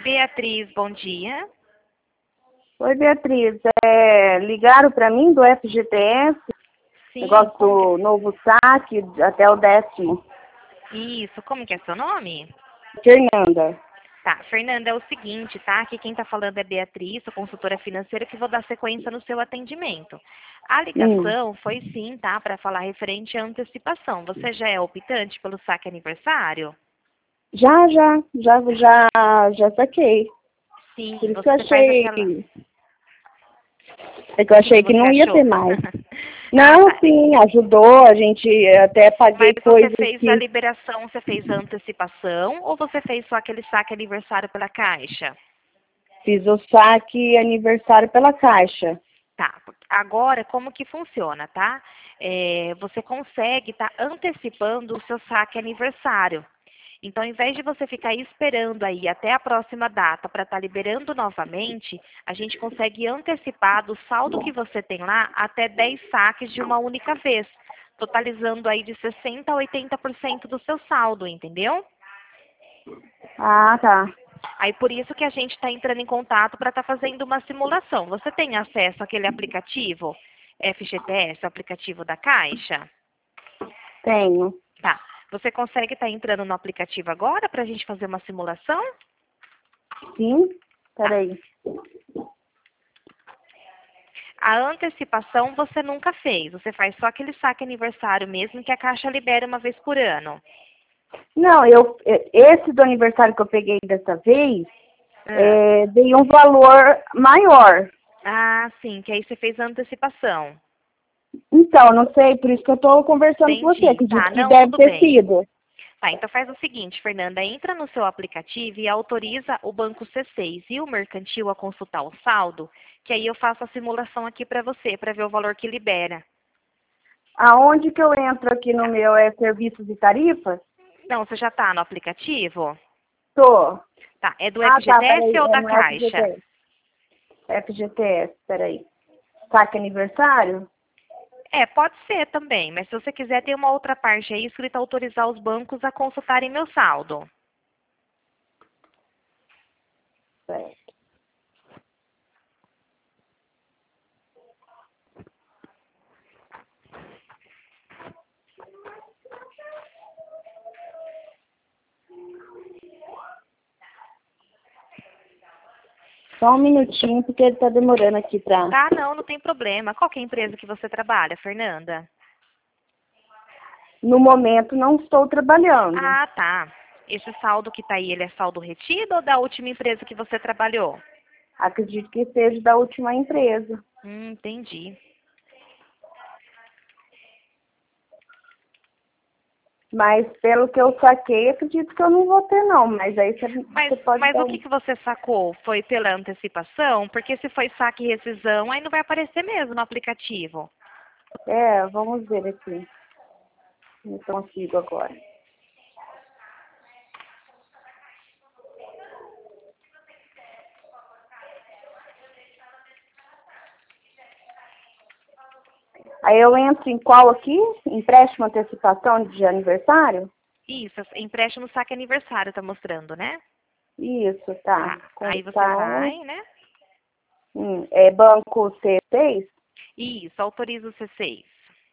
Beatriz, bom dia. Oi, Beatriz. Ligaram para mim do FGTS, Sim, negócio do novo saque até o 10º. Isso, como que é seu nome? Fernanda. Tá, Fernanda, é o seguinte, tá? Aqui quem tá falando é Beatriz, sou consultora financeira, que vou dar sequência no seu atendimento. A ligação foi sim, tá? Para falar referente à antecipação. Você já é optante pelo saque aniversário? Já saquei. Sim, Por isso que eu você faz achei. aquela. É que eu O que achei que você não ia achou? ter mais. Ah, Não, tá. sim, ajudou. A gente até Mas paguei você coisas fez a que liberação, você fez a antecipação ou você fez só aquele saque aniversário pela Caixa? fiz o saque aniversário pela Caixa. Tá. Agora, como que funciona, tá? Você consegue estar antecipando o seu saque aniversário. Então, ao invés de você ficar esperando aí até a próxima data para estar liberando novamente, a gente consegue antecipar do saldo que você tem lá até 10 saques de uma única vez, totalizando aí de 60% a 80% do seu saldo, entendeu? Ah, tá. Aí por isso que a gente está entrando em contato para estar fazendo uma simulação. Você tem acesso àquele aplicativo FGTS, o aplicativo da Caixa? Tenho. Tá. Você consegue estar entrando no aplicativo agora para a gente fazer uma simulação? Sim? Tá. Peraí. A antecipação você nunca fez. Você faz só aquele saque aniversário mesmo que a Caixa libera uma vez por ano. Não, esse do aniversário que eu peguei dessa vez, Ah, dei um valor maior. Ah, sim, que aí você fez a antecipação. Então, não sei, por isso que eu estou conversando com você. Entendi. Acredito Tá, que não, deve tudo ter bem. sido. Tá, então faz o seguinte, Fernanda, entra no seu aplicativo e autoriza o Banco C6 e o Mercantil a consultar o saldo, que aí eu faço a simulação aqui para você, para ver o valor que libera. Aonde que eu entro aqui no meu serviços e tarifas? Não, você já está no aplicativo? Tô. Tá, é do Ah, tá, FGTS peraí, ou é da no Caixa? FGTS. FGTS, peraí. Saque aniversário? Pode ser também, mas se você quiser, tem uma outra parte aí escrita autorizar os bancos a consultarem meu saldo. Certo. Só um minutinho, porque ele tá demorando aqui pra... Tá, não, não tem problema. Qual que é a empresa que você trabalha, Fernanda? No momento, não estou trabalhando. Ah, tá. Esse saldo que tá aí, ele é saldo retido ou da última empresa que você trabalhou? Acredito que seja da última empresa. Entendi. Mas pelo que eu saquei, acredito que eu não vou ter, não. Mas aí Mas, você pode mas dar o um... que você sacou? Foi pela antecipação? Porque se foi saque e rescisão, aí não vai aparecer mesmo no aplicativo. Vamos ver aqui. Não consigo agora. Aí eu entro em qual aqui? Empréstimo antecipação de aniversário? Isso, empréstimo saque aniversário tá mostrando, né? Isso, tá. Tá. Aí você Contar. vai, né? É banco C6? Isso, autoriza o C6.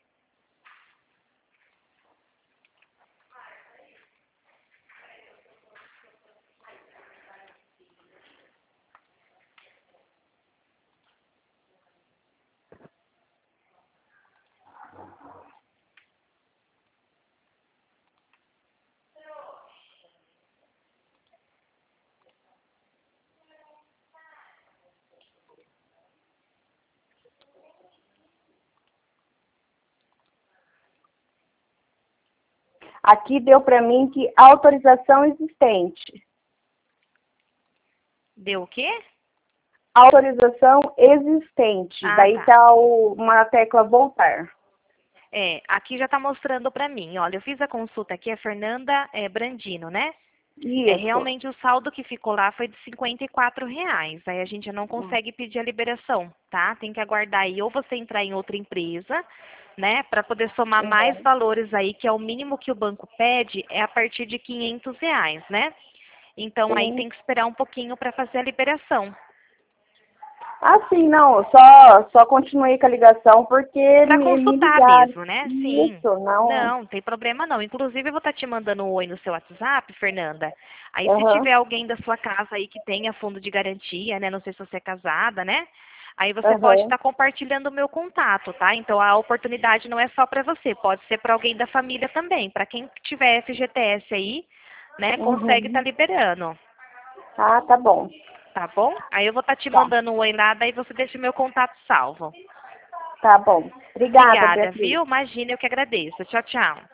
Aqui deu para mim que autorização existente. Deu o quê? Autorização existente. Ah, Daí tá. tá uma tecla voltar. Aqui já tá mostrando pra mim. Olha, eu fiz a consulta aqui, a Fernanda Brandino, né? Isso. Realmente o saldo que ficou lá foi de R$ 54. Aí a gente já não consegue pedir a liberação, tá? Tem que aguardar aí ou você entrar em outra empresa, né, para poder somar mais valores aí, que é o mínimo que o banco pede, é a partir de R$ 500, né? Então aí sim. tem que esperar um pouquinho para fazer a liberação. Ah, sim, não, só continuei com a ligação porque Para me consultar ligaram. mesmo, né? Sim. Isso, não. Não, tem problema não. Inclusive, eu vou estar te mandando um oi no seu WhatsApp, Fernanda. Aí, se Aham, tiver alguém da sua casa aí que tenha fundo de garantia, né? Não sei se você é casada, né? Aí você pode aham. estar compartilhando o meu contato, tá? Então, a oportunidade não é só para você, pode ser para alguém da família também. Para quem tiver FGTS aí, né? Consegue estar Uhum. liberando, Ah, tá bom. tá bom? Aí eu vou estar te Tá, mandando um oi lá, daí você deixa o meu contato salvo. tá bom. Obrigada, Obrigada, Beatriz. viu? Imagina, eu que agradeço. Tchau, tchau.